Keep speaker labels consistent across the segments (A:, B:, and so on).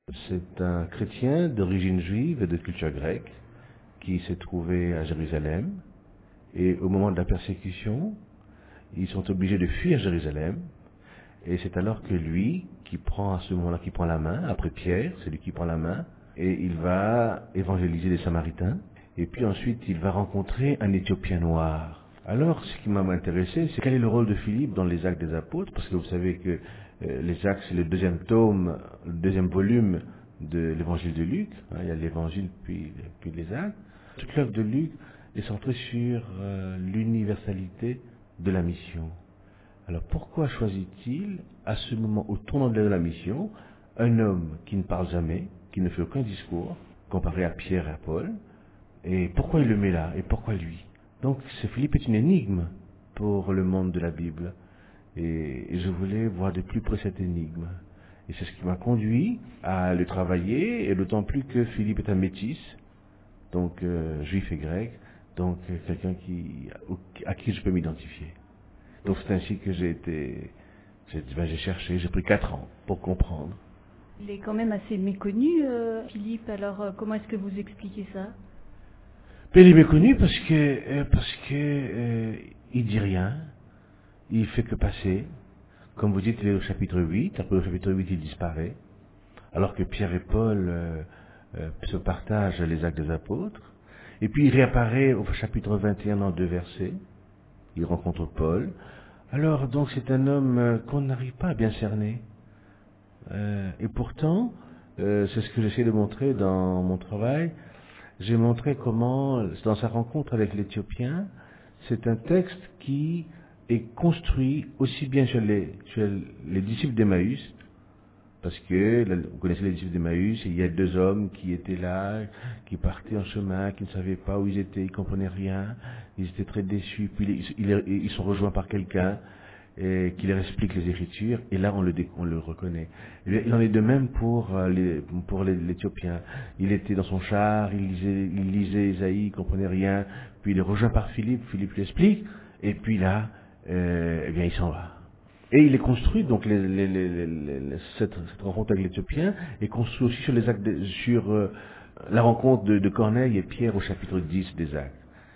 A: C'est un chrétien d'origine juive et de culture grecque qui s'est trouvé à Jérusalem. Et au moment de la persécution, ils sont obligés de fuir Jérusalem. Et c'est alors que lui, à ce moment-là, qui prend la main, après Pierre, c'est lui qui prend la main, et il va évangéliser les Samaritains. Et puis ensuite, il va rencontrer un Éthiopien noir. Alors, ce qui m'a intéressé, c'est quel est le rôle de Philippe dans les Actes des Apôtres, parce que vous savez que les Actes, c'est le deuxième tome, le deuxième volume de l'évangile de Luc. Il y a l'évangile puis les Actes. Toute l'œuvre de Luc est centrée sur l'universalité de la mission. Alors pourquoi choisit-il, à ce moment, au tournant de la mission, un homme qui ne parle jamais, qui ne fait aucun discours, comparé à Pierre et à Paul, et pourquoi il le met là, et pourquoi lui? Donc Philippe est une énigme pour le monde de la Bible, et je voulais voir de plus près cette énigme. Et c'est ce qui m'a conduit à le travailler, et d'autant plus que Philippe est un métis, donc juif et grec, donc quelqu'un à qui je peux m'identifier. Donc c'est ainsi que j'ai cherché, j'ai pris 4 ans pour comprendre.
B: Il est quand même assez méconnu, Philippe, alors comment est-ce que vous expliquez ça?
A: Mais il est méconnu parce que il dit rien, il fait que passer. Comme vous dites, il est au chapitre 8, après au chapitre 8 il disparaît, alors que Pierre et Paul se partagent les Actes des Apôtres. Et puis il réapparaît au chapitre 21 en 2 versets, il rencontre Paul. Alors donc c'est un homme qu'on n'arrive pas à bien cerner. Et pourtant, c'est ce que j'essaie de montrer dans mon travail. J'ai montré comment, dans sa rencontre avec l'Éthiopien, c'est un texte qui est construit aussi bien chez les disciples d'Emmaüs, parce que vous connaissez les disciples d'Emmaüs, il y a 2 hommes qui étaient là, qui partaient en chemin, qui ne savaient pas où ils étaient, ils ne comprenaient rien, ils étaient très déçus, puis ils sont rejoints par quelqu'un qui leur explique les Écritures, et là on le reconnaît. Et il en est de même pour l'Éthiopien. Il était dans son char, il lisait Isaïe, il ne comprenait rien, puis il est rejoint par Philippe lui explique, et puis là, eh bien il s'en va. Et il est construit, donc cette rencontre avec l'Éthiopien est construite aussi sur la rencontre de Corneille et Pierre au chapitre 10 des Actes.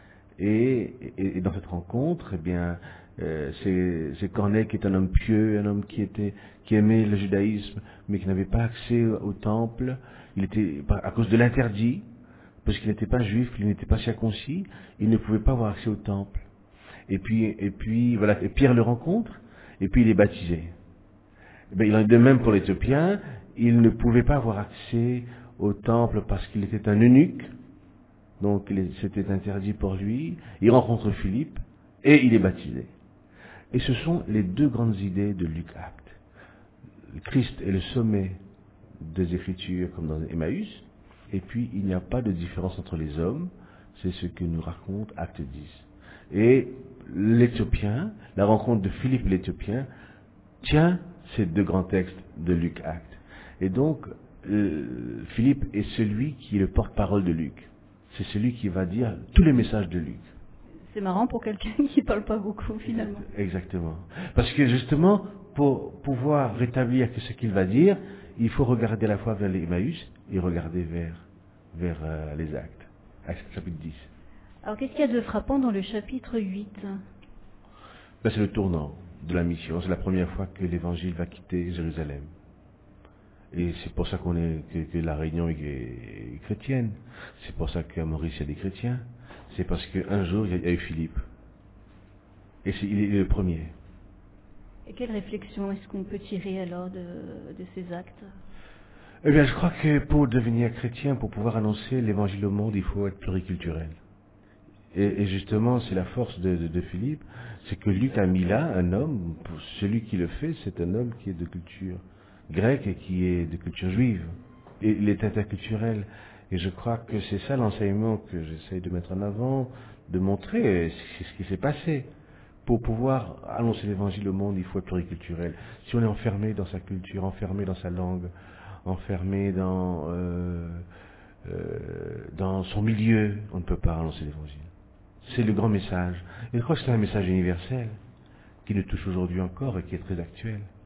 A: Et dans cette rencontre, eh bien, c'est Corneille qui est un homme pieux, un homme qui aimait le judaïsme, mais qui n'avait pas accès au temple. Il était, à cause de l'interdit, parce qu'il n'était pas juif, il n'était pas circoncis, il ne pouvait pas avoir accès au temple. Et puis voilà, et Pierre le rencontre, et puis il est baptisé. Eh bien, il en est de même pour l'Éthiopien, il ne pouvait pas avoir accès au temple parce qu'il était un eunuque, donc c'était interdit pour lui. Il rencontre Philippe, et il est baptisé. Et ce sont les 2 grandes idées de Luc Acte. Le Christ est le sommet des Écritures comme dans Emmaüs, et puis il n'y a pas de différence entre les hommes, c'est ce que nous raconte Acte 10. Et l'Éthiopien, la rencontre de Philippe l'Éthiopien, tient ces 2 grands textes de Luc Acte. Et donc, Philippe est celui qui est le porte-parole de Luc. C'est celui qui va dire tous les messages de Luc.
B: C'est marrant pour quelqu'un qui ne parle pas beaucoup, finalement.
A: Exactement. Parce que justement, pour pouvoir rétablir ce qu'il va dire, il faut regarder à la fois vers l'Emmaüs et regarder vers les Actes. Actes chapitre 10.
B: Alors, qu'est-ce qu'il y a de frappant dans le chapitre 8?
A: C'est le tournant de la mission. C'est la première fois que l'Évangile va quitter Jérusalem. Et c'est pour ça que la Réunion est chrétienne. C'est pour ça qu'à Maurice, il y a des chrétiens. C'est parce qu'un jour, il y a eu Philippe. Et il est le premier.
B: Et quelle réflexion est-ce qu'on peut tirer alors de ces actes?
A: Eh bien, je crois que pour devenir chrétien, pour pouvoir annoncer l'Évangile au monde, il faut être pluriculturel. Et justement, c'est la force de Philippe, c'est que Luc a mis là un homme, celui qui le fait, c'est un homme qui est de culture grecque et qui est de culture juive. Et il est interculturel. Et je crois que c'est ça l'enseignement que j'essaye de mettre en avant, de montrer ce qui s'est passé. Pour pouvoir annoncer l'évangile au monde, il faut être pluriculturel. Si on est enfermé dans sa culture, enfermé dans sa langue, enfermé dans son milieu, on ne peut pas annoncer l'évangile. C'est le grand message. Et je crois que c'est un message universel qui nous touche aujourd'hui encore et qui est très actuel.